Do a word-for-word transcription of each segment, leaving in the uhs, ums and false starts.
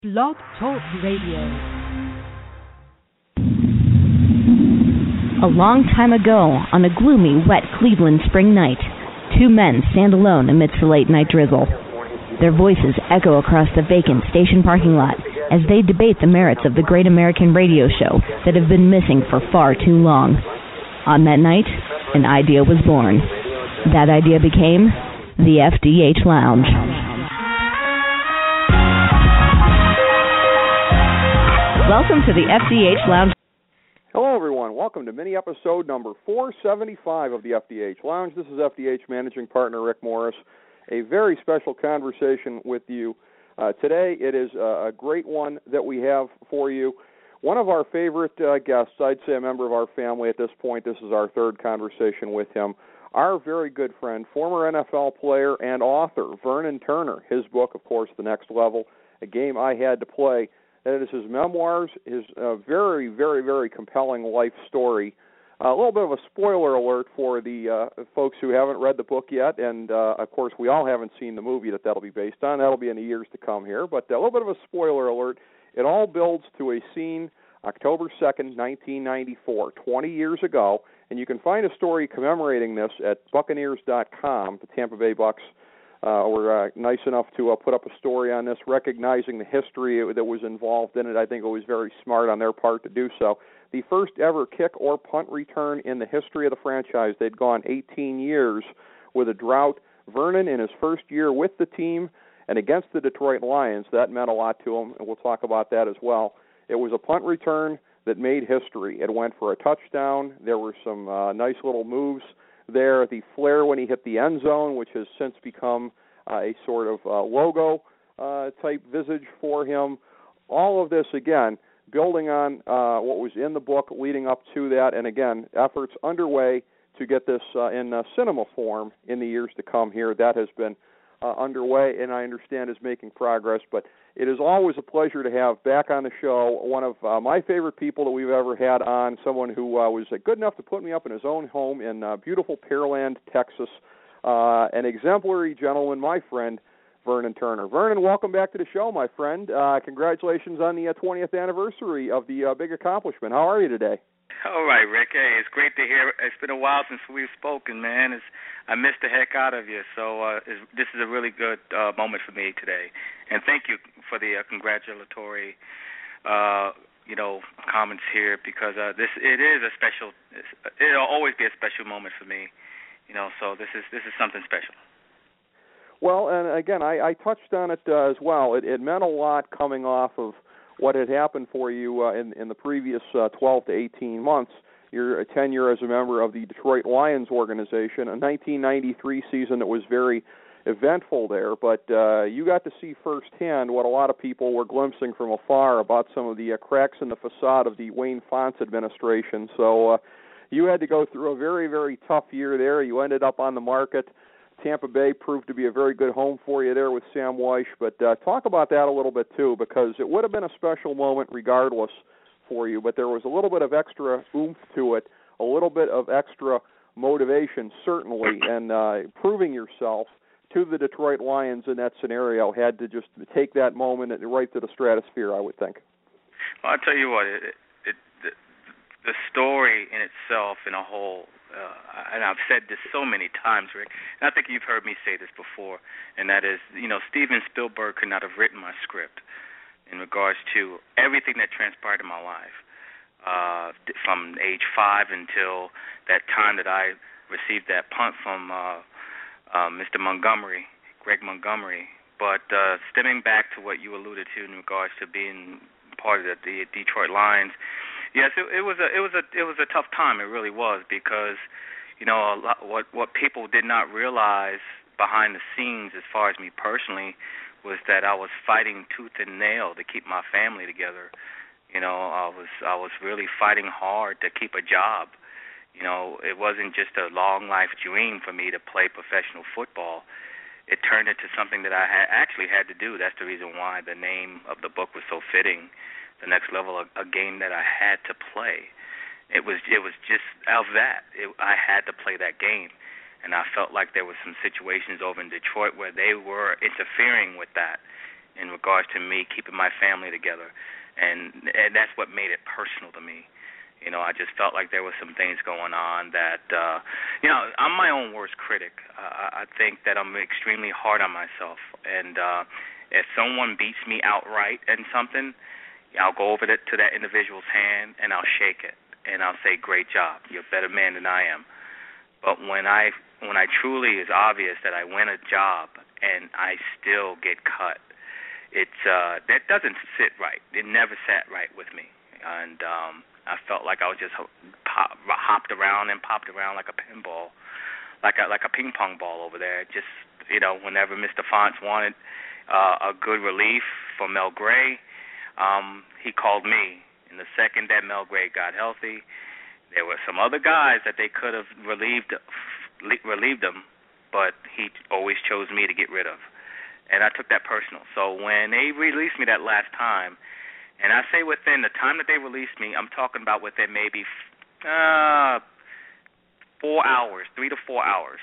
Blog Talk Radio. A long time ago, on a gloomy, wet Cleveland spring night, two men stand alone amidst the late-night drizzle. Their voices echo across the vacant station parking lot as they debate the merits of the great American radio show that have been missing for far too long. On that night, an idea was born. That idea became the F D H Lounge. Welcome to the F D H Lounge. Hello, everyone. Welcome to mini episode number four seventy-five of the F D H Lounge. This is F D H Managing Partner Rick Morris. A very special conversation with you uh, today. It is uh, a great one that we have for you. One of our favorite uh, guests, I'd say a member of our family at this point. This is our third conversation with him. Our very good friend, former N F L player and author, Vernon Turner. His book, of course, The Next Level, A Game I Had to Play. That is his memoirs, his uh, very, very, very compelling life story. Uh, a little bit of a spoiler alert for the uh, folks who haven't read the book yet, and, uh, of course, we all haven't seen the movie that that'll be based on. That'll be in the years to come here, but a little bit of a spoiler alert. It all builds to a scene October second, nineteen ninety-four, twenty years ago, and you can find a story commemorating this at Buccaneers dot com, the Tampa Bay Bucs. Uh, were uh, nice enough to uh, put up a story on this, recognizing the history that was involved in it. I think it was very smart on their part to do so. The first ever kick or punt return in the history of the franchise. They'd gone eighteen years with a drought. Vernon, in his first year with the team and against the Detroit Lions, that meant a lot to him, and we'll talk about that as well. It was a punt return that made history. It went for a touchdown. There were some uh, nice little moves there. The flare when he hit the end zone, which has since become uh, a sort of uh, logo uh, type visage for him. All of this, again, building on uh, what was in the book leading up to that, and again, efforts underway to get this uh, in uh, cinema form in the years to come here. That has been uh, underway, and I understand is making progress, but it is always a pleasure to have back on the show one of uh, my favorite people that we've ever had on, someone who uh, was uh, good enough to put me up in his own home in uh, beautiful Pearland, Texas, uh, an exemplary gentleman, my friend, Vernon Turner. Vernon, welcome back to the show, my friend. Uh, congratulations on the uh, twentieth anniversary of the uh, big accomplishment. How are you today? All right, Rick. Hey, it's great to hear. It's been a while since we've spoken, man. It's, I missed the heck out of you. So uh, this is a really good uh, moment for me today. And thank you for the uh, congratulatory, uh, you know, comments here, because uh, this it is a special. It'll always be a special moment for me, you know. So this is this is something special. Well, and again, I, I touched on it uh, as well. It, it meant a lot coming off of what had happened for you uh, in, in the previous uh, twelve to eighteen months, your tenure as a member of the Detroit Lions organization, a nineteen ninety-three season that was very eventful there, but uh, you got to see firsthand what a lot of people were glimpsing from afar about some of the uh, cracks in the facade of the Wayne Fontes administration. So uh, you had to go through a very, very tough year there. You ended up on the market. Tampa Bay proved to be a very good home for you there with Sam Wyche, but uh, talk about that a little bit too, because it would have been a special moment regardless for you, but there was a little bit of extra oomph to it, a little bit of extra motivation certainly, and uh, proving yourself to the Detroit Lions in that scenario had to just take that moment right to the stratosphere, I would think. Well, I'll tell you what, it, it, the, the story in itself in a whole, Uh, and I've said this so many times, Rick, and I think you've heard me say this before, and that is, you know, Steven Spielberg could not have written my script in regards to everything that transpired in my life, uh, from age five until that time that I received that punt from uh, uh, Mister Montgomery, Greg Montgomery. But uh, stemming back to what you alluded to in regards to being part of the, the Detroit Lions, yes, it, it was a it was a it was a tough time. It really was, because, you know, a lot, what what people did not realize behind the scenes, as far as me personally, was that I was fighting tooth and nail to keep my family together. You know, I was I was really fighting hard to keep a job. You know, it wasn't just a long life dream for me to play professional football. It turned into something that I had actually had to do. That's the reason why the name of the book was so fitting. The Next Level, a, a game that I had to play. It was it was just of that. It, I had to play that game, and I felt like there were some situations over in Detroit where they were interfering with that, in regards to me keeping my family together, and and that's what made it personal to me. You know, I just felt like there were some things going on that, uh, you know, I'm my own worst critic. Uh, I think that I'm extremely hard on myself, and uh, if someone beats me outright in something, I'll go over to, to that individual's hand and I'll shake it, and I'll say, "Great job, you're a better man than I am." But when I when I truly is obvious that I win a job and I still get cut, it's uh, that doesn't sit right. It never sat right with me, and um, I felt like I was just hop, hopped around and popped around like a pinball, like a like a ping pong ball over there. Just, you know, whenever Mister Fonts wanted uh, a good relief for Mel Gray, um, he called me. And the second that Mel Gray got healthy, there were some other guys that they could have relieved relieved them, but he always chose me to get rid of. And I took that personal. So when they released me that last time, and I say within the time that they released me, I'm talking about within maybe uh, four hours, three to four hours,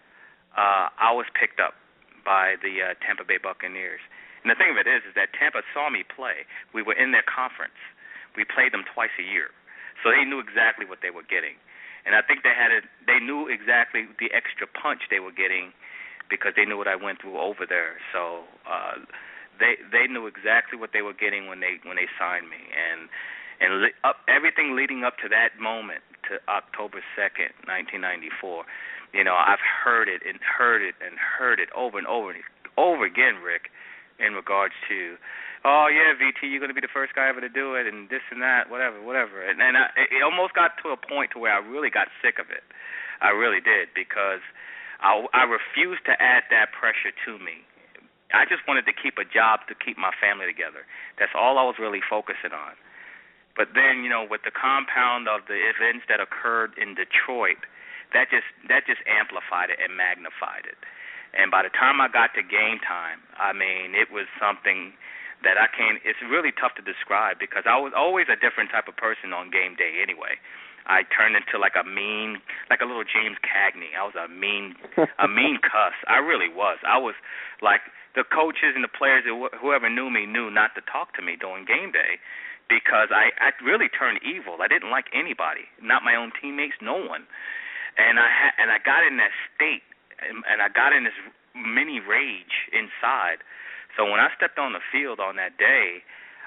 uh, I was picked up by the uh, Tampa Bay Buccaneers. And the thing of it is, is that Tampa saw me play. We were in their conference. We played them twice a year, so they knew exactly what they were getting. And I think they had a, they knew exactly the extra punch they were getting because they knew what I went through over there. So. Uh, They they knew exactly what they were getting when they when they signed me, and and li- up, everything leading up to that moment, to October second, nineteen ninety-four. You know, I've heard it and heard it and heard it over and over and over again, Rick, in regards to, oh yeah, V T, you're going to be the first guy ever to do it, and this and that, whatever, whatever. And, and I, it almost got to a point to where I really got sick of it. I really did, because I, I refused to add that pressure to me. I just wanted to keep a job to keep my family together. That's all I was really focusing on. But then, you know, with the compound of the events that occurred in Detroit, that just that just amplified it and magnified it. And by the time I got to game time, I mean, it was something that I can't, it's really tough to describe, because I was always a different type of person on game day anyway. I turned into like a mean, like a little James Cagney. I was a mean, a mean cuss. I really was. I was like, the coaches and the players, whoever knew me, knew not to talk to me during game day, because I, I really turned evil. I didn't like anybody, not my own teammates, no one. And I ha- and I got in that state, and, and I got in this mini rage inside. So when I stepped on the field on that day,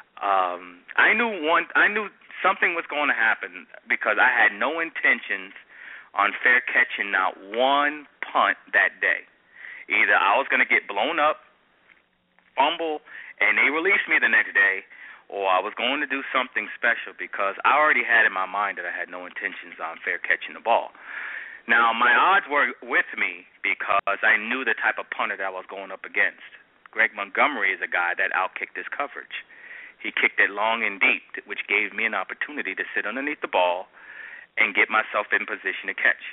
um, I knew one. I knew something was going to happen, because I had no intentions on fair catching not one punt that day. Either I was going to get blown up, fumble, and they released me the next day, or I was going to do something special, because I already had in my mind that I had no intentions on fair catching the ball. Now, my odds were with me because I knew the type of punter that I was going up against. Greg Montgomery is a guy that outkicked his coverage. He kicked it long and deep, which gave me an opportunity to sit underneath the ball and get myself in position to catch.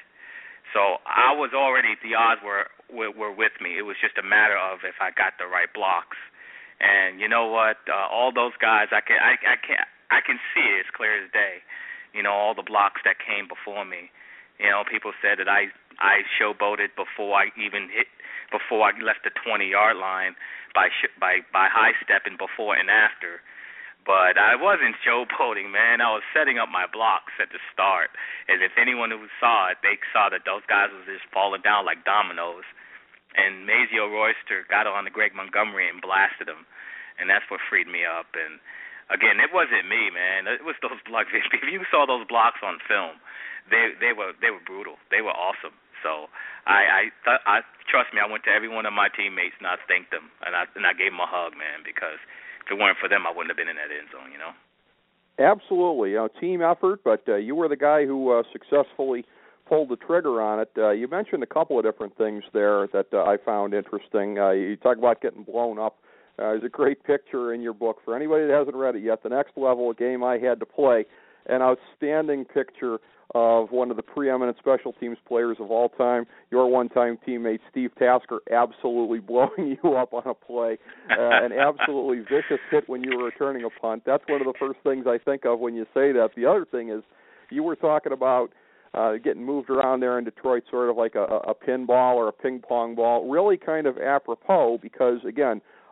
So I was already, the odds were, were were with me. It was just a matter of if I got the right blocks. And you know what? Uh, all those guys, I can I, I can I can see it as clear as day. You know, all the blocks that came before me. You know, people said that I I showboated before I even hit, before I left the twenty-yard line by sh- by by high stepping before and after. But I wasn't showboating, man. I was setting up my blocks at the start. And if anyone who saw it, they saw that those guys was just falling down like dominoes. And Mazio Royster got on to Greg Montgomery and blasted him. And that's what freed me up. And, again, it wasn't me, man. It was those blocks. If you saw those blocks on film, they they were they were brutal. They were awesome. So I I, th- I trust me, I went to every one of my teammates and I thanked them. And I, and I gave them a hug, man, because if it weren't for them, I wouldn't have been in that end zone, you know? Absolutely. You know, team effort, but uh, you were the guy who uh, successfully pulled the trigger on it. Uh, you mentioned a couple of different things there that uh, I found interesting. Uh, you talk about getting blown up. Uh, there's a great picture in your book. For anybody that hasn't read it yet, The Next Level, a game I had to play, an outstanding picture of one of the preeminent special teams players of all time, your one-time teammate Steve Tasker, absolutely blowing you up on a play, uh, an absolutely vicious hit when you were returning a punt. That's one of the first things I think of when you say that. The other thing is you were talking about uh, getting moved around there in Detroit sort of like a, a pinball or a ping-pong ball, really kind of apropos because, again,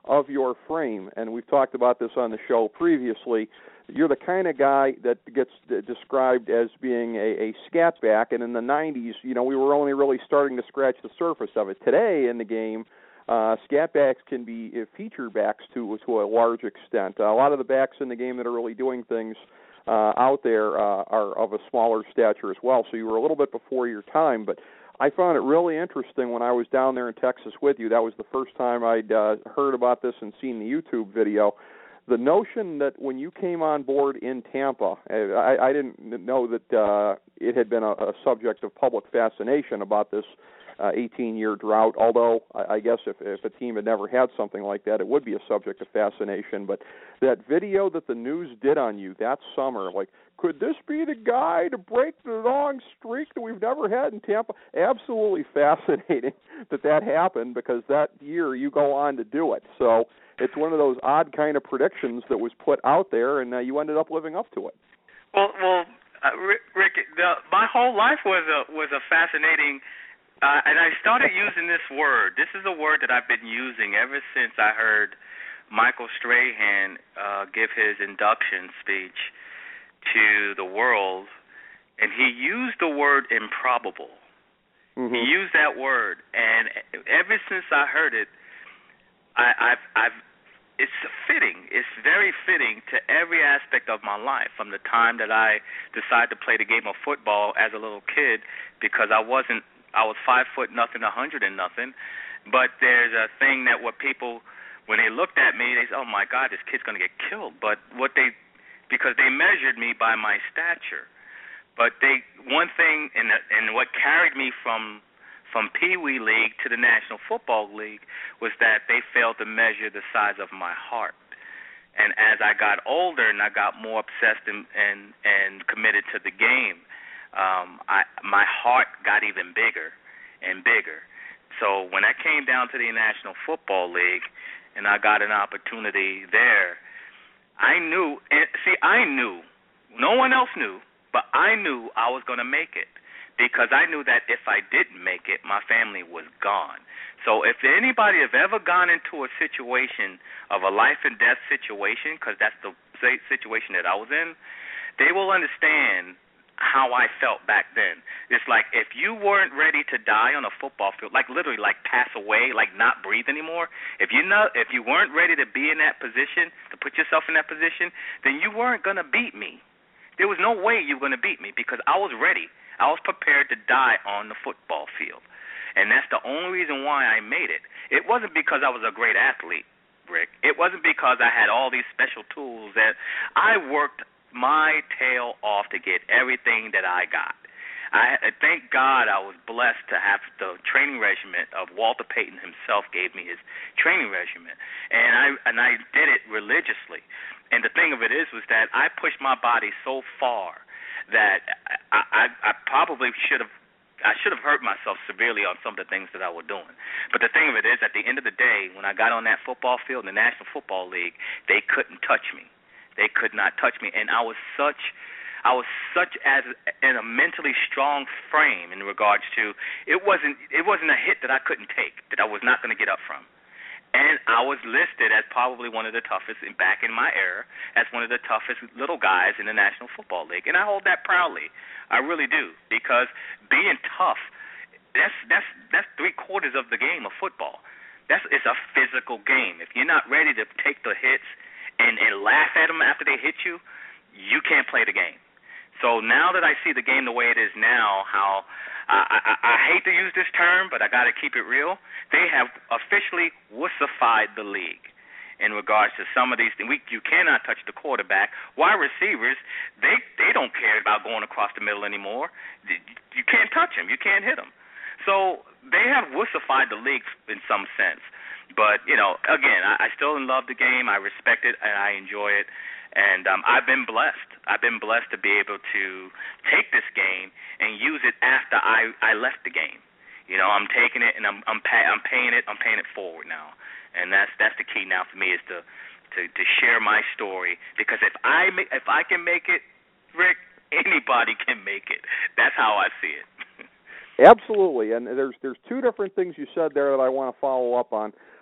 of your frame. And we've talked about this on the show previously. You're the kind of guy that gets described as being a, a scat back, and in the nineties, you know, we were only really starting to scratch the surface of it. Today in the game, uh, scat backs can be feature backs to to a large extent. Uh, a lot of the backs in the game that are really doing things uh, out there uh, are of a smaller stature as well, so you were a little bit before your time, but I found it really interesting when I was down there in Texas with you. That was the first time I'd uh, heard about this and seen the YouTube video. The notion that when you came on board in Tampa, I, I didn't know that uh, it had been a, a subject of public fascination about this uh, eighteen-year drought, although I, I guess if, if a team had never had something like that, it would be a subject of fascination. But that video that the news did on you that summer, like, could this be the guy to break the long streak that we've never had in Tampa? Absolutely fascinating that that happened, because that year you go on to do it. So it's one of those odd kind of predictions that was put out there, and uh, you ended up living up to it. Well, well, uh, Rick, the, my whole life was a was a fascinating, uh, and I started using this word. This is a word that I've been using ever since I heard Michael Strahan uh, give his induction speech to the world, and he used the word improbable. Mm-hmm. He used that word, and ever since I heard it, I, I've, I've, it's fitting. It's very fitting to every aspect of my life, from the time that I decided to play the game of football as a little kid, because I wasn't, I was five foot nothing, a hundred and nothing, but there's a thing that what people, when they looked at me, they said, oh my God, this kid's going to get killed. But what they, because they measured me by my stature. But they, one thing, and and what carried me from from Pee Wee League to the National Football League was that they failed to measure the size of my heart. And as I got older and I got more obsessed and and, and committed to the game, um, I my heart got even bigger and bigger. So when I came down to the National Football League and I got an opportunity there, I knew, and see, I knew, no one else knew, but I knew I was going to make it, because I knew that if I didn't make it, my family was gone. So if anybody have ever gone into a situation of a life and death situation, because that's the situation that I was in, they will understand how I felt back then. It's like if you weren't ready to die on a football field, like literally like pass away, like not breathe anymore, if you know, if you weren't ready to be in that position, to put yourself in that position, then you weren't going to beat me. There was no way you were going to beat me, because I was ready. I was prepared to die on the football field. And that's the only reason why I made it. It wasn't because I was a great athlete, Rick. It wasn't because I had all these special tools. That I worked my tail off to get everything that I got. I thank God I was blessed to have the training regimen of Walter Payton himself gave me his training regimen, and I and I did it religiously. And the thing of it is was that I pushed my body so far that I, I, I probably should have I should have hurt myself severely on some of the things that I was doing. But the thing of it is, at the end of the day, when I got on that football field in the National Football League, they couldn't touch me. They could not touch me, and I was such, I was such as in a mentally strong frame in regards to it wasn't, it wasn't a hit that I couldn't take, that I was not going to get up from, and I was listed as probably one of the toughest, back in my era, as one of the toughest little guys in the National Football League, and I hold that proudly. I really do, because being tough, that's that's that's three quarters of the game of football. That's it's a physical game. If you're not ready to take the hits and, and laugh at them after they hit you, you can't play the game. So now that I see the game the way it is now, how I, I, I hate to use this term, but I got to keep it real, they have officially wussified the league in regards to some of these things. We, you cannot touch the quarterback. Wide receivers, they, they don't care about going across the middle anymore. You can't touch them. You can't hit them. So they have wussified the league in some sense. But, you know, again, I, I still love the game. I respect it, and I enjoy it. And um, I've been blessed. I've been blessed to be able to take this game and use it after I, I left the game. You know, I'm taking it and I'm I'm, pay, I'm paying it. I'm paying it forward now, and that's that's the key now for me, is to to, to share my story. Because if I make, if I can make it, Rick, anybody can make it. That's how I see it. Absolutely, and there's there's two different things you said there that I want to follow up on.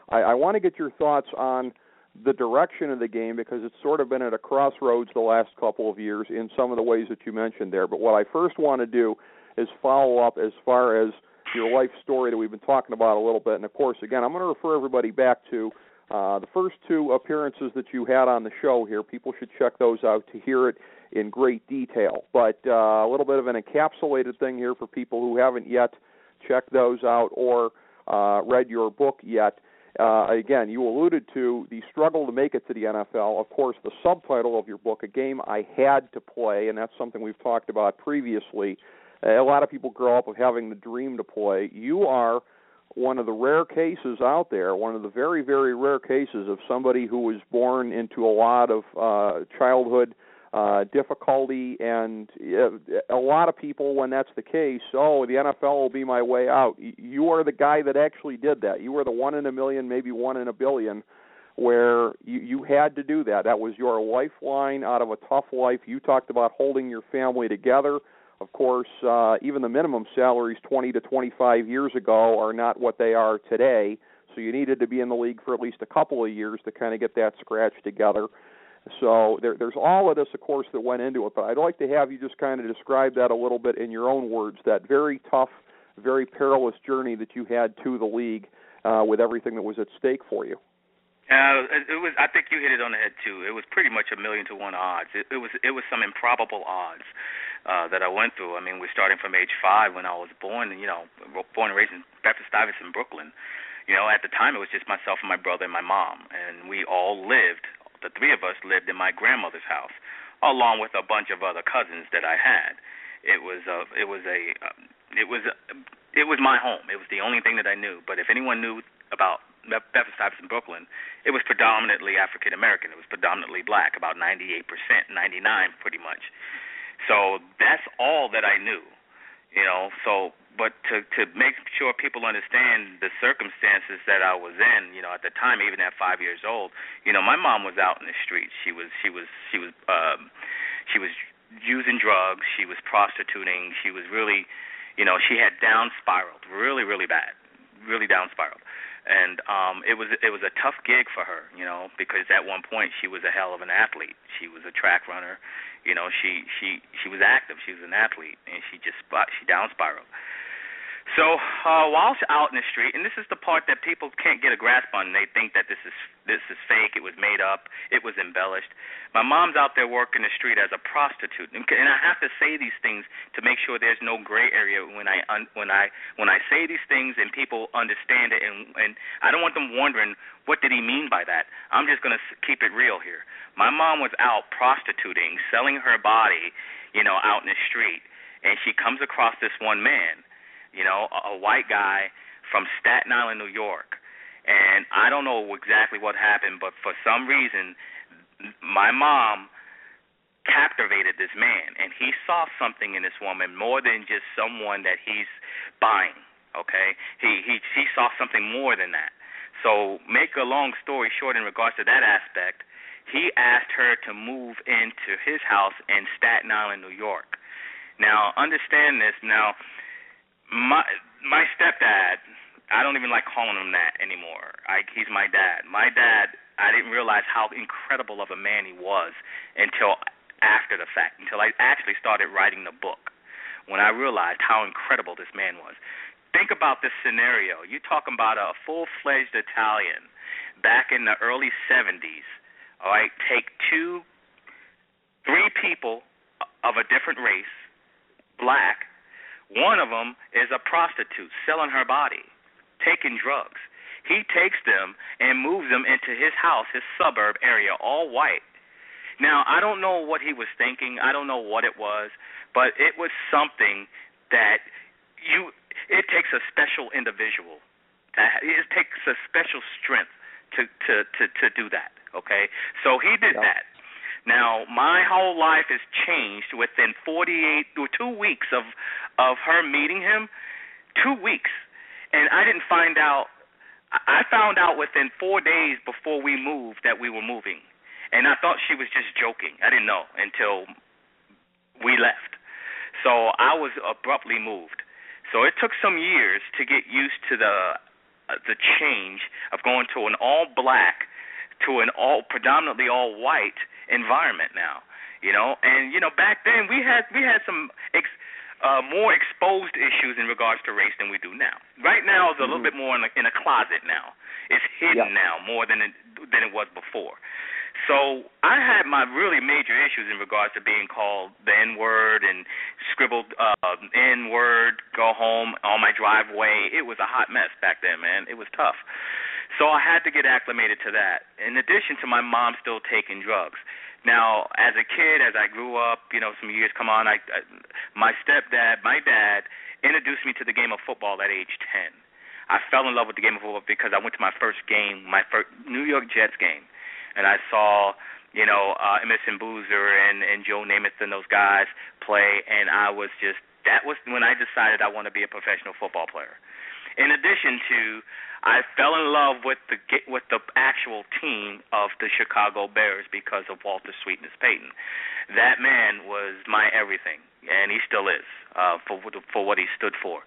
I, I want to get your thoughts on the direction of the game, because it's sort of been at a crossroads the last couple of years in some of the ways that you mentioned there. But what I first want to do is follow up as far as your life story that we've been talking about a little bit. And, of course, again, I'm going to refer everybody back to uh, the first two appearances that you had on the show here. People should check those out to hear it in great detail. But uh, a little bit of an encapsulated thing here for people who haven't yet checked those out or uh, read your book yet. Uh, again, you alluded to the struggle to make it to the N F L. Of course, the subtitle of your book, A Game I Had to Play, and that's something we've talked about previously. Uh, a lot of people grow up with having the dream to play. You are one of the rare cases out there, one of the very, very rare cases of somebody who was born into a lot of uh, childhood uh, difficulty, and uh, a lot of people, when that's the case, oh, the N F L will be my way out. You are the guy that actually did that. You were the one in a million, maybe one in a billion, where you, you had to do that. That was your lifeline out of a tough life. You talked about holding your family together. Of course, uh, even the minimum salaries twenty to twenty-five years ago are not what they are today, so you needed to be in the league for at least a couple of years to kind of get that scratch together. So there, there's all of this, of course, that went into it, but I'd like to have you just kind of describe that a little bit in your own words, that very tough, very perilous journey that you had to the league uh, with everything that was at stake for you. Uh, it was. I think you hit it on the head too. It was pretty much a million to one odds. It, it was. It was some improbable odds uh, that I went through. I mean, we're starting from age five when I was born. You know, born and raised in Bedford-Stuyvesant, Brooklyn. You know, at the time it was just myself and my brother and my mom, and we all lived. The three of us lived in my grandmother's house, along with a bunch of other cousins that I had. It was a. It was a. It was. A, it was my home. It was the only thing that I knew. But if anyone knew about Bedford-Stuyvesant, Brooklyn, it was predominantly African American. It was predominantly black, about ninety-eight percent, ninety-nine pretty much. So that's all that I knew, you know. So, but to to make sure people understand the circumstances that I was in, you know, at the time, even at five years old, you know, my mom was out in the streets. She was she was she was um, she was using drugs. She was prostituting. She was really, you know, she had down spiraled, really really bad, really down spiraled. And um, it was it was a tough gig for her, you know, because at one point she was a hell of an athlete. She was a track runner, you know. She she she was active. She was an athlete, and she just she down spiraled. So uh, while out in the street, and this is the part that people can't get a grasp on, they think that this is this is fake. It was made up. It was embellished. My mom's out there working the street as a prostitute, and, and I have to say these things to make sure there's no gray area when I un, when I when I say these things and people understand it, and and I don't want them wondering what did he mean by that. I'm just going to keep it real here. My mom was out prostituting, selling her body, you know, out in the street, and she comes across this one man. You know, a, a white guy from Staten Island, New York. And I don't know exactly what happened, but for some reason, my mom captivated this man, and he saw something in this woman more than just someone that he's buying, okay? He he he saw something more than that. So make a long story short in regards to that aspect, he asked her to move into his house in Staten Island, New York. Now, understand this. Now, My my stepdad, I don't even like calling him that anymore. I, he's my dad. My dad, I didn't realize how incredible of a man he was until after the fact, until I actually started writing the book, when I realized how incredible this man was. Think about this scenario. You're talking about a full-fledged Italian back in the early seventies, all right, take two, three people of a different race, black. One of them is a prostitute selling her body, taking drugs. He takes them and moves them into his house, his suburb area, all white. Now, I don't know what he was thinking. I don't know what it was, but it was something that you. It takes a special individual. To, it takes a special strength to, to, to, to do that, okay? So he did that. Now, my whole life has changed within forty-eight or two weeks of of her meeting him, two weeks. And I didn't find out, I found out within four days before we moved that we were moving. And I thought she was just joking. I didn't know until we left. So I was abruptly moved. So it took some years to get used to the the change of going to an all-black to an all predominantly all-white environment now. You know, and you know back then we had we had some ex, uh, more exposed issues in regards to race than we do now. Right now it's a little mm-hmm. bit more in a, in a closet now. It's hidden yeah. now more than it, than it was before. So I had my really major issues in regards to being called the N-word and scribbled uh, N-word, go home on my driveway. It was a hot mess back then, man. It was tough. So I had to get acclimated to that, in addition to my mom still taking drugs. Now, as a kid, as I grew up, you know, some years come on, I, I, my stepdad, my dad, introduced me to the game of football at age ten. I fell in love with the game of football because I went to my first game, my first New York Jets game, and I saw, you know, uh, Emerson Boozer and, and Joe Namath and those guys play, and I was just, that was when I decided I want to be a professional football player. In addition to, I fell in love with the with the actual team of the Chicago Bears because of Walter Sweetness Payton. That man was my everything, and he still is uh, for for what he stood for.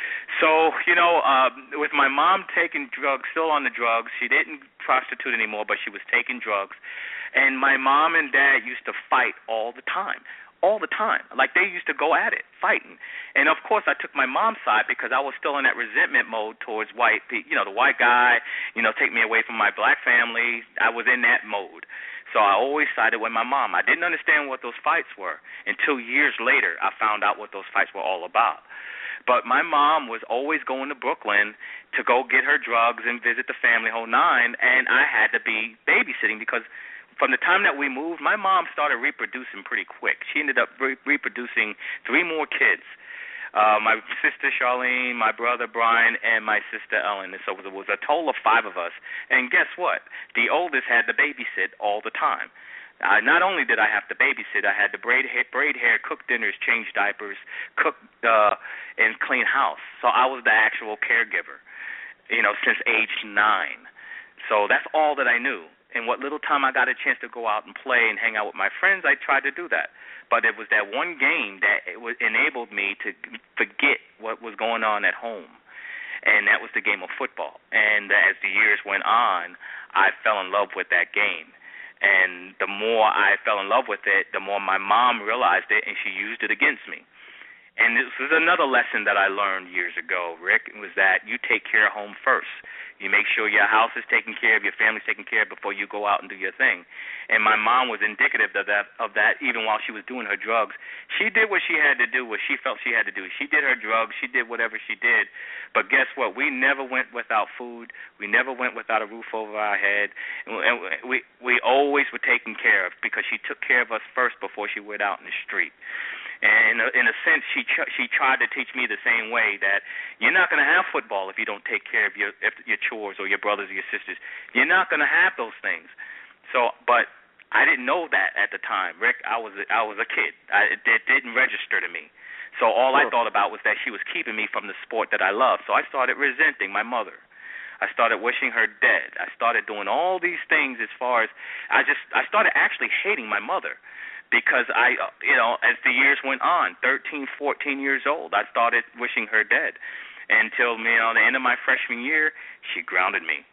So, you know, uh, with my mom taking drugs, still on the drugs, she didn't prostitute anymore, but she was taking drugs. And my mom and dad used to fight all the time. All the time. Like, they used to go at it, fighting. And, of course, I took my mom's side because I was still in that resentment mode towards white people. You know, the white guy, you know, take me away from my black family. I was in that mode. So I always sided with my mom. I didn't understand what those fights were until years later I found out what those fights were all about. But my mom was always going to Brooklyn to go get her drugs and visit the family, whole nine, and I had to be babysitting because from the time that we moved, my mom started reproducing pretty quick. She ended up re- reproducing three more kids, uh, my sister Charlene, my brother Brian, and my sister Ellen. And so it was a total of five of us. And guess what? The oldest had to babysit all the time. Uh, not only did I have to babysit, I had to braid hair, braid hair, cook dinners, change diapers, cook uh, and clean house. So I was the actual caregiver, you know, since age nine. So that's all that I knew. And what little time I got a chance to go out and play and hang out with my friends, I tried to do that. But it was that one game that it was, enabled me to forget what was going on at home, and that was the game of football. And as the years went on, I fell in love with that game. And the more I fell in love with it, the more my mom realized it, and she used it against me. And this is another lesson that I learned years ago, Rick, was that you take care of home first. You make sure your house is taken care of, your family's taken care of before you go out and do your thing. And my mom was indicative of that, of that even while she was doing her drugs. She did what she had to do, what she felt she had to do. She did her drugs. She did whatever she did. But guess what? We never went without food. We never went without a roof over our head. And we, we always were taken care of because she took care of us first before she went out in the street. And in a sense, she ch- she tried to teach me the same way that you're not going to have football if you don't take care of your if your chores or your brothers or your sisters. You're not going to have those things. So, but I didn't know that at the time, Rick. I was a, I was a kid. I, it, it didn't register to me. So all I thought about was that she was keeping me from the sport that I loved. So I started resenting my mother. I started wishing her dead. I started doing all these things as far as I just I started actually hating my mother. Because I, you know, as the years went on, thirteen, fourteen years old, I started wishing her dead. Until, you know, the end of my freshman year, she grounded me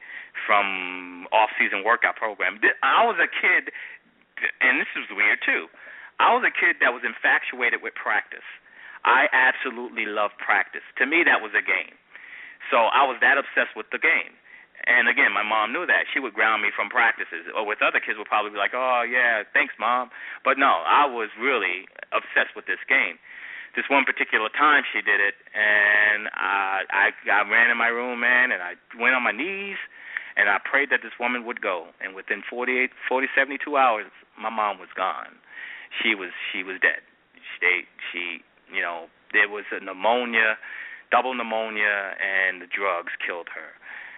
from off-season workout program. I was a kid, and this is weird too, I was a kid that was infatuated with practice. I absolutely loved practice. To me, that was a game. So I was that obsessed with the game. And, again, my mom knew that. She would ground me from practices. Or with other kids would probably be like, oh, yeah, thanks, Mom. But, no, I was really obsessed with this game. This one particular time she did it, and I, I, I ran in my room, man, and I went on my knees, and I prayed that this woman would go. And within forty-eight, forty, seventy-two hours, my mom was gone. She was she was dead. She, she you know, there was a pneumonia, double pneumonia, and the drugs killed her.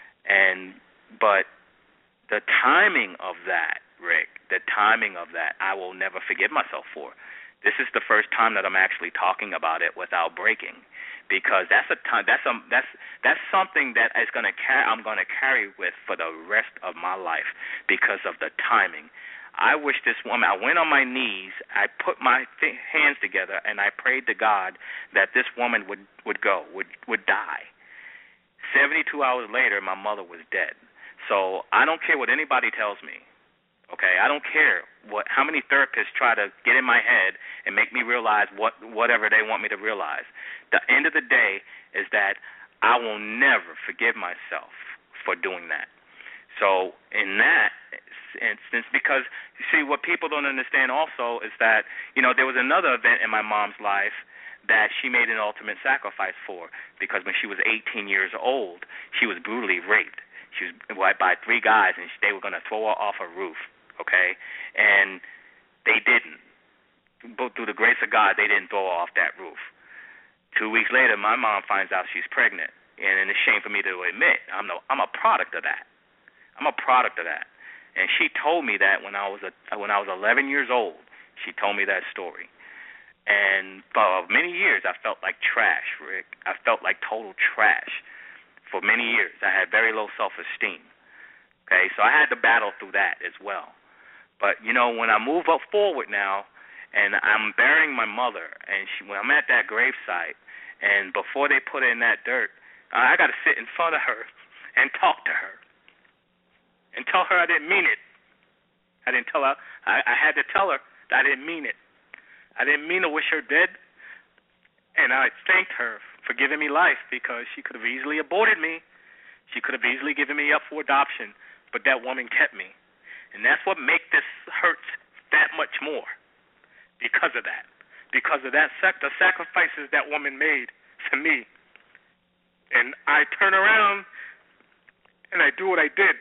And but the timing of that, Rick, the timing of that, I will never forgive myself for. This is the first time that I'm actually talking about it without breaking, because that's a time, that's a, that's that's something that is going to car- I'm going to carry with for the rest of my life because of the timing. I wish this woman. I went on my knees. I put my th- hands together and I prayed to God that this woman would, would go, would would die. seventy-two hours later, my mother was dead. So I don't care what anybody tells me. Okay, I don't care what how many therapists try to get in my head and make me realize what whatever they want me to realize. The end of the day is that I will never forgive myself for doing that. So in that instance, because you see, what people don't understand also is that, you know, there was another event in my mom's life that she made an ultimate sacrifice for, because when she was eighteen years old, she was brutally raped. She was by three guys, and they were going to throw her off a roof. Okay, and they didn't. But through the grace of God, they didn't throw her off that roof. Two weeks later, my mom finds out she's pregnant, and it's a shame for me to admit. I'm no, I'm a product of that. I'm a product of that. And she told me that when I was a, when I was eleven years old. She told me that story. And for many years, I felt like trash, Rick. I felt like total trash. For many years, I had very low self-esteem. Okay, so I had to battle through that as well. But, you know, when I move up forward now, and I'm burying my mother, and she, when I'm at that gravesite, and before they put her in that dirt, I got to sit in front of her and talk to her and tell her I didn't mean it. I didn't tell her. I, I had to tell her that I didn't mean it. I didn't mean to wish her dead, and I thanked her for giving me life, because she could have easily aborted me. She could have easily given me up for adoption, but that woman kept me. And that's what makes this hurt that much more, because of that. Because of that sac- the sacrifices that woman made for me. And I turn around and I do what I did.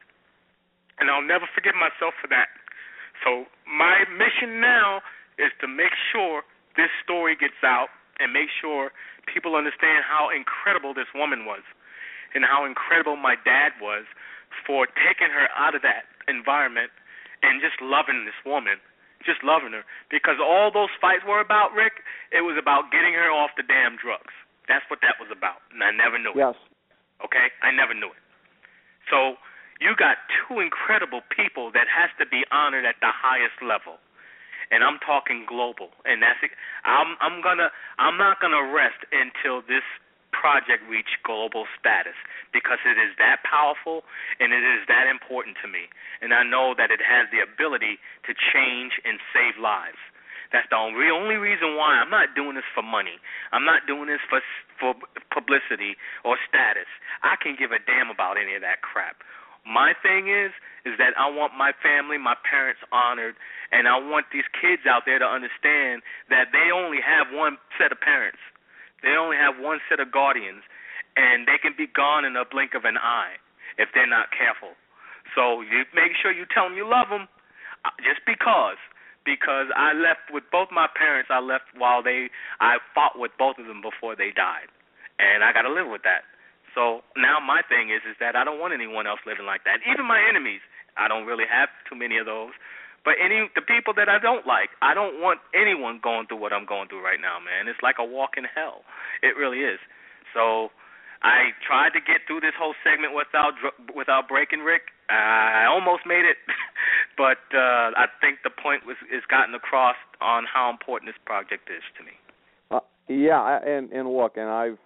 And I'll never forgive myself for that. So my mission now is to make sure this story gets out and make sure people understand how incredible this woman was and how incredible my dad was for taking her out of that environment and just loving this woman, just loving her. Because all those fights were about, Rick, it was about getting her off the damn drugs. That's what that was about, and I never knew yes. it. Okay? I never knew it. So you got two incredible people that has to be honored at the highest level. And I'm talking global, and that's it. I'm I'm gonna I'm not gonna rest until this project reach global status, because it is that powerful and it is that important to me. And I know that it has the ability to change and save lives. That's the only, only reason why. I'm not doing this for money. I'm not doing this for for publicity or status. I can give a damn about any of that crap. My thing is, is that I want my family, my parents honored, and I want these kids out there to understand that they only have one set of parents. They only have one set of guardians, and they can be gone in a blink of an eye if they're not careful. So you make sure you tell them you love them, just because. Because I left with both my parents. I left while they, I fought with both of them before they died, and I got to live with that. So now my thing is, is that I don't want anyone else living like that. Even my enemies, I don't really have too many of those. But any the people that I don't like, I don't want anyone going through what I'm going through right now, man. It's like a walk in hell. It really is. So I tried to get through this whole segment without without breaking, Rick. I almost made it, but uh, I think the point was is gotten across on how important this project is to me. Uh, yeah, and and look, and I've.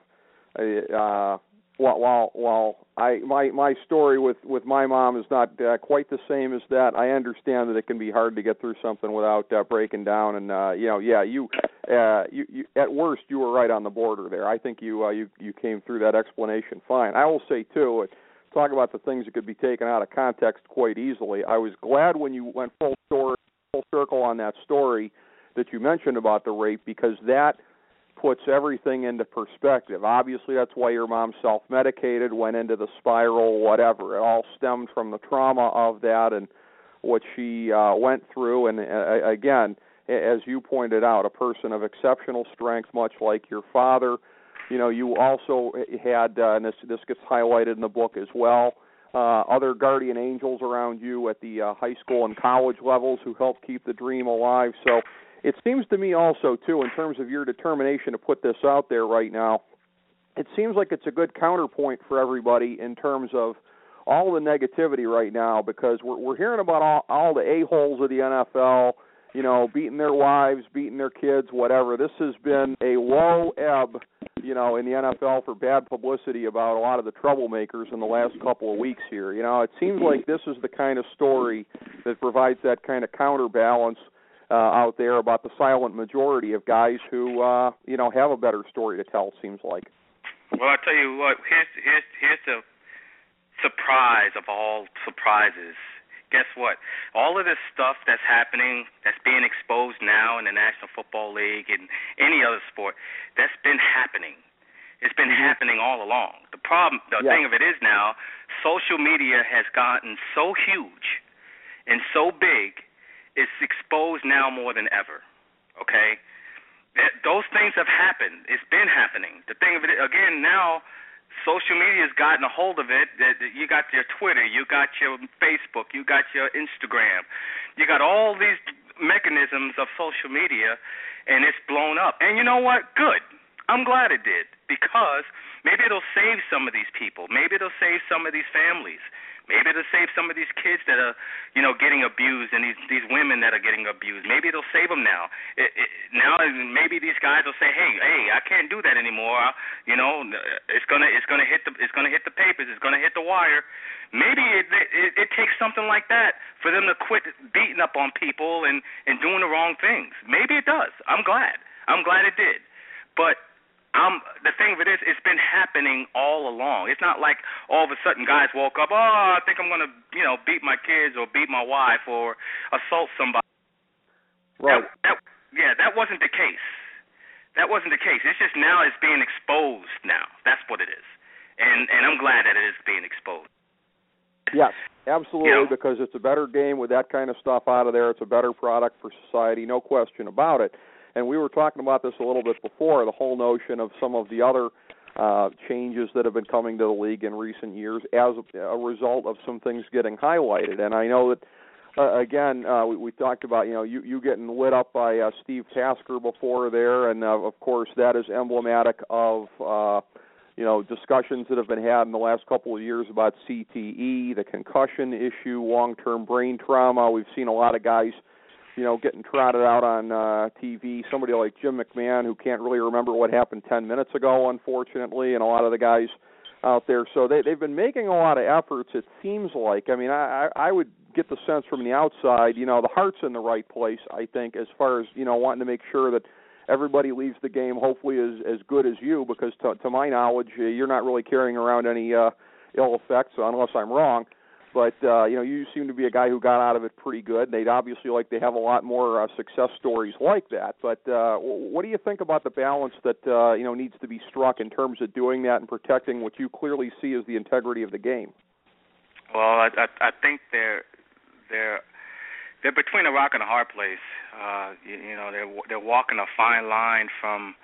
Uh, While, while, while I my my story with, with my mom is not uh, quite the same as that, I understand that it can be hard to get through something without uh, breaking down. And uh, you know, yeah, you, uh, you, you at worst you were right on the border there. I think you uh, you you came through that explanation fine. I will say too, talk about the things that could be taken out of context quite easily. I was glad when you went full story, full circle on that story that you mentioned about the rape, because that puts everything into perspective. Obviously, that's why your mom self-medicated, went into the spiral, whatever. It all stemmed from the trauma of that and what she uh, went through. And uh, again, as you pointed out, a person of exceptional strength, much like your father. You know, you also had, uh, and this, this gets highlighted in the book as well, uh, other guardian angels around you at the uh, high school and college levels who helped keep the dream alive. So it seems to me also, too, in terms of your determination to put this out there right now, it seems like it's a good counterpoint for everybody in terms of all the negativity right now, because we're, we're hearing about all, all the a-holes of the N F L, you know, beating their wives, beating their kids, whatever. This has been a low ebb you know, in the N F L for bad publicity about a lot of the troublemakers in the last couple of weeks here. You know, it seems like this is the kind of story that provides that kind of counterbalance uh, out there about the silent majority of guys who, uh, you know, have a better story to tell, it seems like. Well, I'll tell you what, here's, here's, here's the surprise of all surprises. Guess what? All of this stuff that's happening, that's being exposed now in the National Football League and any other sport, that's been happening. It's been mm-hmm. happening all along. The problem, the yeah. thing of it is now, social media has gotten so huge and so big, it's exposed now more than ever, okay? That, those things have happened. It's been happening. The thing of it, again, now, social media has gotten a hold of it. You got your Twitter, you got your Facebook, you got your Instagram. You got all these mechanisms of social media, and it's blown up. And you know what? Good. I'm glad it did, because maybe it'll save some of these people. Maybe it'll save some of these families. Maybe it'll save some of these kids that are, you know, getting abused, and these these women that are getting abused. Maybe it'll save them now. It, it, now maybe these guys will say, hey, hey, I can't do that anymore. You know, it's gonna it's gonna hit the it's gonna hit the papers. It's gonna hit the wire. Maybe it, it it takes something like that for them to quit beating up on people and and doing the wrong things. Maybe it does. I'm glad. I'm glad it did. But Um, the thing of it is, it's been happening all along. It's not like all of a sudden guys woke up, oh, I think I'm going to, you know, beat my kids or beat my wife or assault somebody. Right. That, that, yeah, that wasn't the case. That wasn't the case. It's just now it's being exposed now. That's what it is. And and I'm glad that it is being exposed. Yes, absolutely, you know? Because it's a better game with that kind of stuff out of there. It's a better product for society, no question about it. And we were talking about this a little bit before, the whole notion of some of the other uh, changes that have been coming to the league in recent years as a, a result of some things getting highlighted. And I know that, uh, again, uh, we, we talked about, you know, you, you getting lit up by uh, Steve Tasker before there, and, uh, of course, that is emblematic of, uh, you know, discussions that have been had in the last couple of years about C T E, the concussion issue, long-term brain trauma. We've seen a lot of guys, you know, getting trotted out on uh, T V. Somebody like Jim McMahon, who can't really remember what happened ten minutes ago, unfortunately, and a lot of the guys out there. So they, they've been making a lot of efforts, it seems like. I mean, I, I would get the sense from the outside, you know, the heart's in the right place, I think, as far as, you know, wanting to make sure that everybody leaves the game hopefully as, as good as you, because to, to my knowledge, uh, you're not really carrying around any uh, ill effects, unless I'm wrong. But, uh, you know, you seem to be a guy who got out of it pretty good. They'd obviously like to have a lot more uh, success stories like that. But uh, what do you think about the balance that, uh, you know, needs to be struck in terms of doing that and protecting what you clearly see as the integrity of the game? Well, I, I, I think they're they're they're between a rock and a hard place. Uh, you, you know, they're they're walking a fine line from.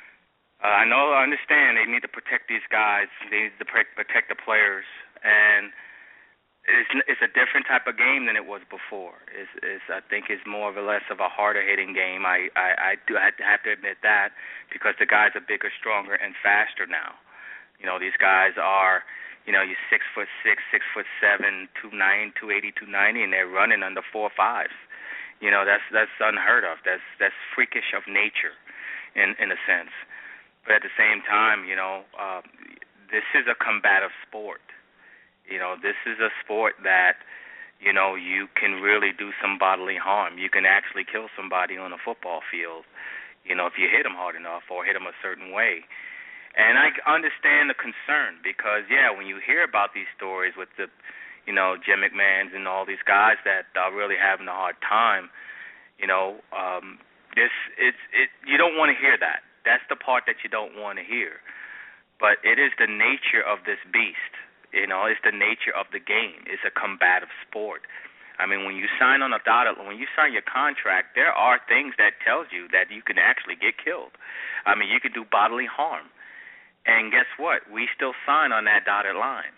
Uh, I know, I understand they need to protect these guys. They need to protect the players, and It's, it's a different type of game than it was before. It's, it's, I think it's more or less of a harder-hitting game. I, I, I do I have to admit that, because the guys are bigger, stronger, and faster now. You know, these guys are, you know, you're six foot six, six foot seven, two nine, two eighty, two ninety, and they're running under four fives. You know, that's that's unheard of. That's that's freakish of nature, in in a sense. But at the same time, you know, uh, this is a combative sport. You know, this is a sport that, you know, you can really do some bodily harm. You can actually kill somebody on a football field, you know, if you hit them hard enough or hit them a certain way. And I understand the concern because, yeah, when you hear about these stories with the, you know, Jim McMahons and all these guys that are really having a hard time, you know, um, this it's it. You don't want to hear that. That's the part that you don't want to hear. But it is the nature of this beast. You know, it's the nature of the game. It's a combative sport. I mean, when you sign on a dotted, when you sign your contract, there are things that tells you that you can actually get killed. I mean, you can do bodily harm. And guess what? We still sign on that dotted line.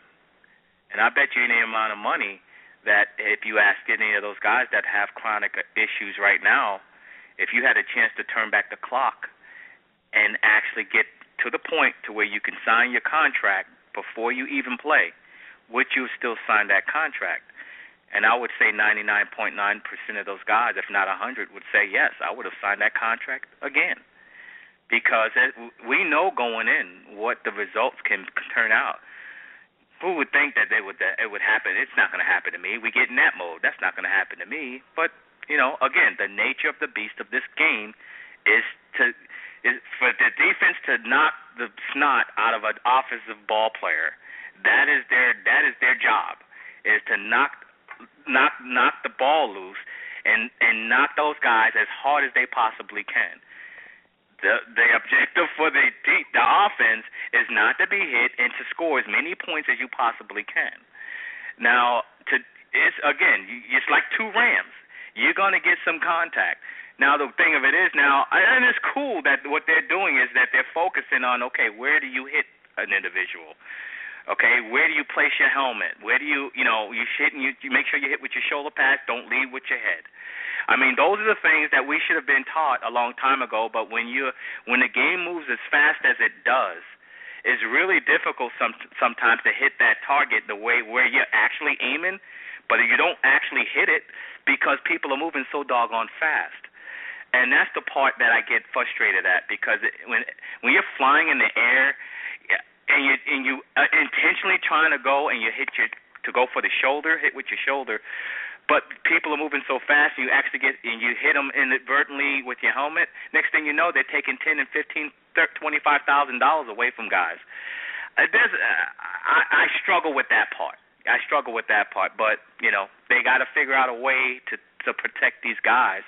And I bet you any amount of money that if you ask any of those guys that have chronic issues right now, if you had a chance to turn back the clock and actually get to the point to where you can sign your contract before you even play, would you still sign that contract? And I would say ninety-nine point nine percent of those guys, if not one hundred, would say yes, I would have signed that contract again. because it, we know going in what the results can turn out. Who would think that they would that it would happen? It's not going to happen to me. We get in that mode. That's not going to happen to me. But you know, again, the nature of the beast of this game is to is for the defense to knock the snot out of an offensive ball player. That is their that is their job, is to knock knock knock the ball loose and and knock those guys as hard as they possibly can. The the objective for the the offense is not to be hit and to score as many points as you possibly can. Now, to it's again, it's like two rams. You're going to get some contact. Now, the thing of it is now, and it's cool that what they're doing is that they're focusing on, okay, where do you hit an individual? Okay, where do you place your helmet? Where do you, you know, you hit and you, you make sure you hit with your shoulder pads. Don't lead with your head. I mean, those are the things that we should have been taught a long time ago. But when you, when the game moves as fast as it does, it's really difficult some, sometimes to hit that target the way where you're actually aiming, but you don't actually hit it because people are moving so doggone fast. And that's the part that I get frustrated at, because it, when when you're flying in the air and you and you uh, intentionally trying to go and you hit your to go for the shoulder, hit with your shoulder. But people are moving so fast, you actually get and you hit them inadvertently with your helmet. Next thing you know, they're taking ten and fifteen, twenty-five thousand dollars away from guys. Uh, there's, uh, I, I struggle with that part. I struggle with that part. But you know, they got to figure out a way to to protect these guys,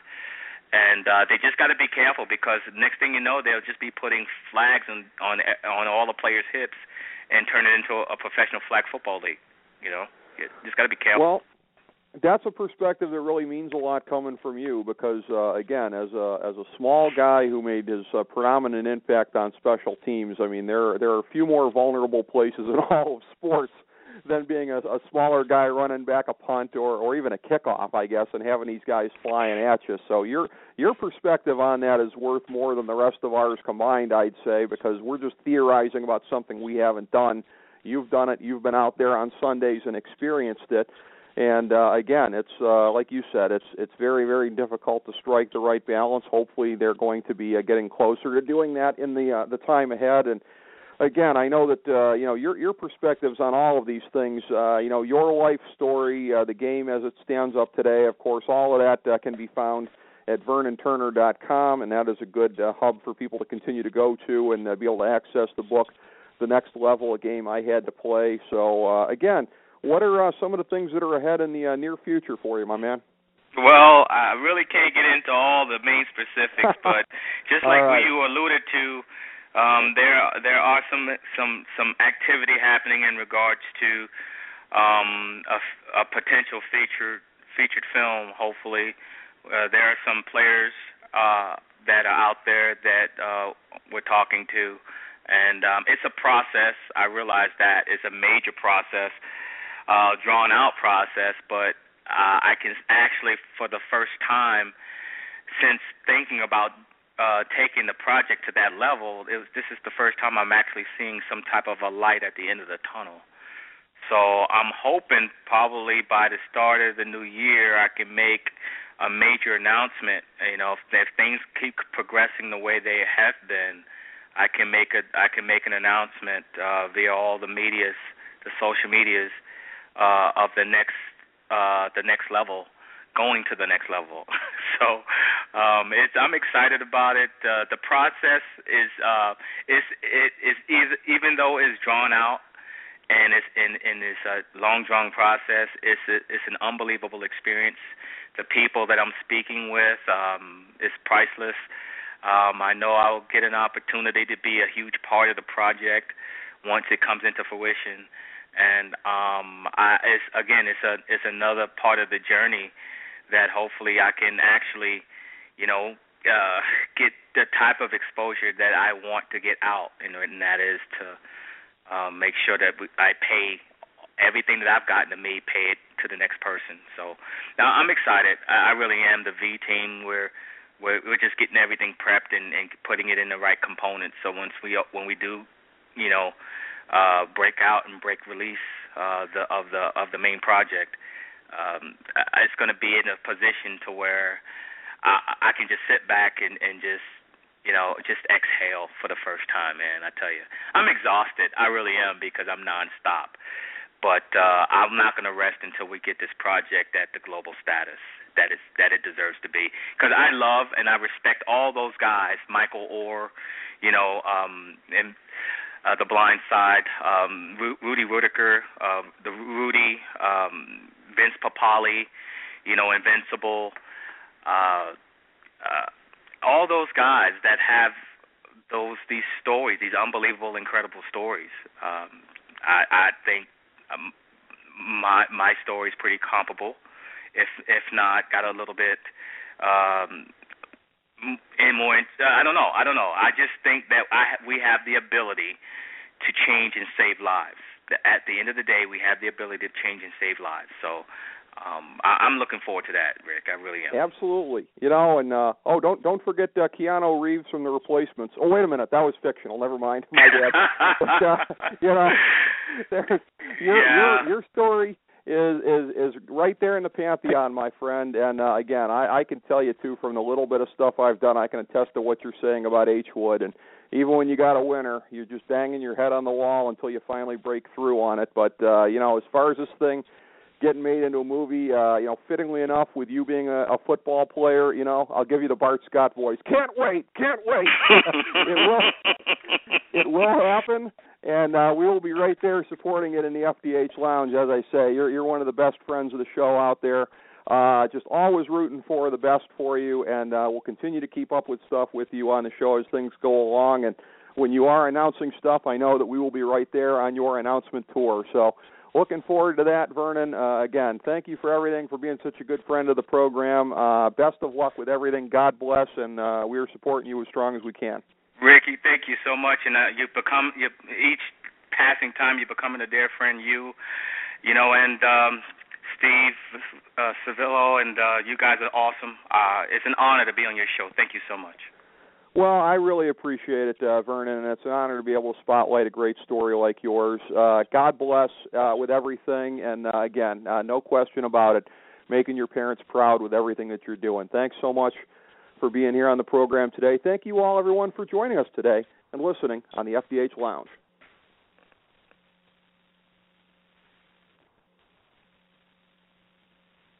and uh, they just got to be careful, because next thing you know, they'll just be putting flags on on on all the players' hips and turn it into a, a professional flag football league. You know, you just got to be careful. Well, that's a perspective that really means a lot coming from you, because uh, again, as a as a small guy who made his uh, predominant impact on special teams, I mean, there there are a few more vulnerable places in all of sports than being a, a smaller guy running back a punt or or even a kickoff, I guess, and having these guys flying at you. So your your perspective on that is worth more than the rest of ours combined, I'd say, because we're just theorizing about something we haven't done. You've done it. You've been out there on Sundays and experienced it. And uh, again, it's uh, like you said, it's it's very, very difficult to strike the right balance. Hopefully, they're going to be uh, getting closer to doing that in the uh, the time ahead. And again, I know that uh, you know your your perspectives on all of these things. Uh, you know, your life story, uh, the game as it stands up today. Of course, all of that uh, can be found at vernon turner dot com, and that is a good uh, hub for people to continue to go to and uh, be able to access the book, The Next Level, a game I had to play. So uh, again. What are uh, some of the things that are ahead in the uh, near future for you, my man? Well, I really can't get into all the main specifics, but just like right. you alluded to, um, there there are some some some activity happening in regards to um, a, a potential feature featured film. Hopefully, uh, there are some players uh, that are out there that uh, we're talking to, and um, it's a process. I realize that it's a major process. Uh, drawn-out process, but uh, I can actually, for the first time since thinking about uh, taking the project to that level, it was, this is the first time I'm actually seeing some type of a light at the end of the tunnel. So I'm hoping probably by the start of the new year I can make a major announcement. You know, if, if things keep progressing the way they have been, I can make a I can make an announcement uh, via all the medias, the social medias. Uh, of the next uh, the next level, going to the next level. so um, it's, I'm excited about it. Uh, the process is uh, is it is even though it's drawn out and it's in in this uh, long drawn process, it's a, it's an unbelievable experience. The people that I'm speaking with um, is priceless. Um, I know I'll get an opportunity to be a huge part of the project once it comes into fruition. And um, I, it's, again, it's a it's another part of the journey that hopefully I can actually, you know, uh, get the type of exposure that I want to get out, and, and that is to um, make sure that we, I pay everything that I've gotten to me, pay it to the next person. So now I'm excited. I, I really am. The V team, we're we're, we're just getting everything prepped and, and putting it in the right components. So once we when we do, you know. Uh, break out and break release uh, the, of the of the main project. Um, it's going to be in a position to where I, I can just sit back and, and just you know, just exhale for the first time, man. I tell you, I'm exhausted. I really am because I'm nonstop. But uh, I'm not going to rest until we get this project at the global status that is that it deserves to be. Because I love and I respect all those guys, Michael Orr, you know, um, and uh, The Blind Side, um, Ru- Rudy Whittaker, uh, the Rudy, um, Vince Papale, you know, Invincible. Uh, uh, all those guys that have those these stories, these unbelievable, incredible stories. Um, I, I think um, my my story is pretty comparable, if if not got a little bit um, in more. I don't know. I don't know. I just think that I we have the ability to change and save lives. At the end of the day, we have the ability to change and save lives. So. Um, I, I'm looking forward to that, Rick. I really am. Absolutely. You know, and uh, oh, don't don't forget uh, Keanu Reeves from The Replacements. Oh, wait a minute, that was fictional. Never mind. My bad. But, uh, you know, there's, your, yeah. your your story is is is right there in the pantheon, my friend. And uh, again, I, I can tell you too, from the little bit of stuff I've done, I can attest to what you're saying about H. Wood. And even when you got a winner, you're just banging your head on the wall until you finally break through on it. But uh, you know, as far as this thing getting made into a movie, uh, you know, fittingly enough, with you being a, a football player, you know, I'll give you the Bart Scott voice. Can't wait, can't wait. it will, it will happen, and uh, we will be right there supporting it in the F D H Lounge. As I say, you're you're one of the best friends of the show out there. Uh, just always rooting for the best for you, and uh, we'll continue to keep up with stuff with you on the show as things go along. And when you are announcing stuff, I know that we will be right there on your announcement tour. So. Looking forward to that, Vernon. Uh, again, thank you for everything, for being such a good friend of the program. Uh, best of luck with everything. God bless, and uh, we are supporting you as strong as we can. Ricky, thank you so much, and uh, you become you, each passing time you're becoming a dear friend. You, you know, and um, Steve uh, Civillo, and uh, you guys are awesome. Uh, it's an honor to be on your show. Thank you so much. Well, I really appreciate it, uh, Vernon, and it's an honor to be able to spotlight a great story like yours. Uh, God bless uh, with everything, and uh, again, uh, no question about it, making your parents proud with everything that you're doing. Thanks so much for being here on the program today. Thank you all, everyone, for joining us today and listening on the F D H Lounge.